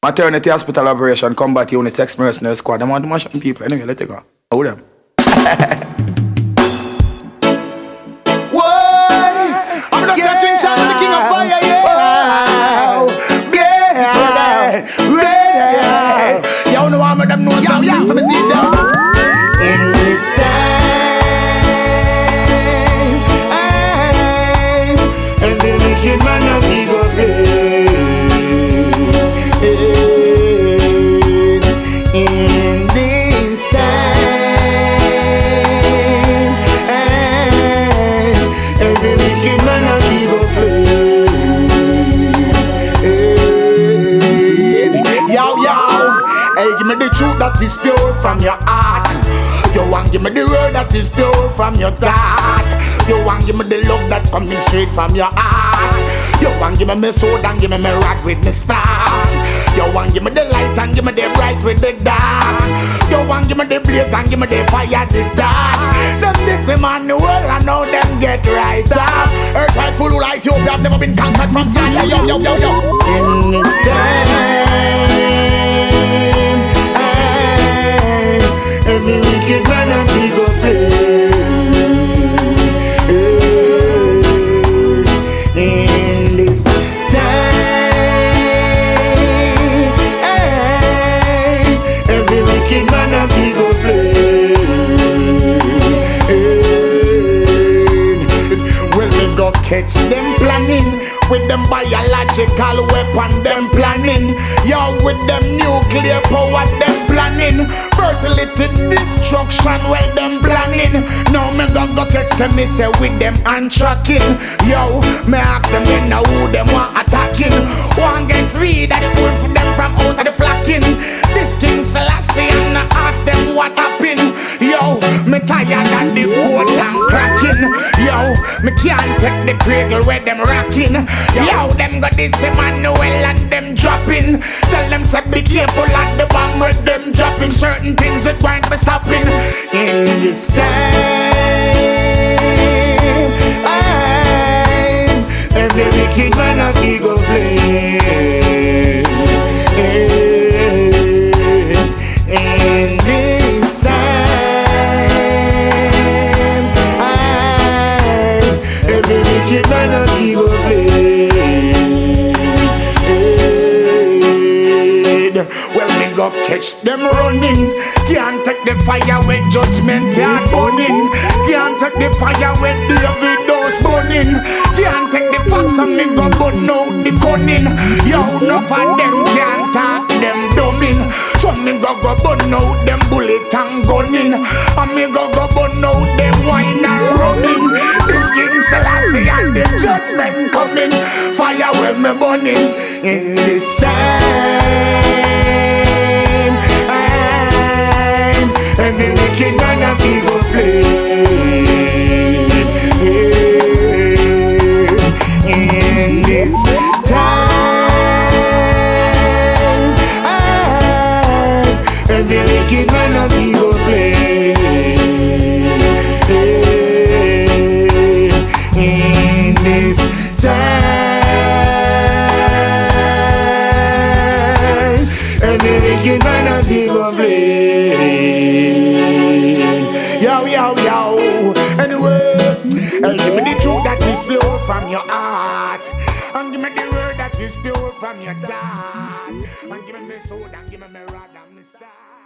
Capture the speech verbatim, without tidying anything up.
Maternity hospital operation, combat unit, ex-mercenary squad. Them want to mash up people. Anyway, let it go. Hold them. Whoa! I'm not yeah. King Charles, the king of fire, yeah! Wow. Yeah! Yeah! Yeah! Y'all know I'm them know something yeah. For me see them. In this time, every wicked man of ego play. In this time, every wicked man of ego play. Yo, yo, hey, give me the truth that is pure from your heart. You want give me the word that is pure from your thought. You want give me the love that coming straight from your heart. You want give me my soul and give me my rod with me start. You want give me the light and give me the bright with the dark. You want give me the blaze and give me the fire, the touch. Them this Emmanuel I know them get right up. Earth right full like you, have never been conquered from sky. Yo, yo, yo, yo, yo. In this time, every wicked man of ego play. In this time, every wicked man of ego play. Well, we go catch them planning with them biological weapon, them planning. Yo, with them nuclear power, them planning. Fertility destruction, where them planning. Now me go go text them, me say with them and tracking. Yo, me ask them, you know who them want attacking. One get rid of the wolf them from out of the flocking. This King Selassie and I ask them what happened. Yo, me tired of the boat and cracking. Yo, me can't take the cradle where them rocking. Yo, them got this Emmanuel and them dropping. Tell them say be careful at the bomb where them dropping. Certain things that won't be stopping. In this time, every wicked man of ego play. In this time, every wicked man of ego play. Well, me go catch them running. Can't take the fire with judgment yard burning. Can't take the fire with David does burning. Can't take the fox and me go burn out the cunning. Yo, enough of them can't talk them dumbing. So me go go burn out them bullet and gunning. And me go go burn out them wine and running. This King Selassie and the judgment coming. Fire when me burning. In this time, every wicked man of ego play. In this time, every wicked man of ego play. In this time, every wicked man of ego play. Yo, yo, yo. Anyway, hey, give me the truth that is pure from your heart. And give me the word that is pure from your thought. And give me my soul and give me my rod and my star.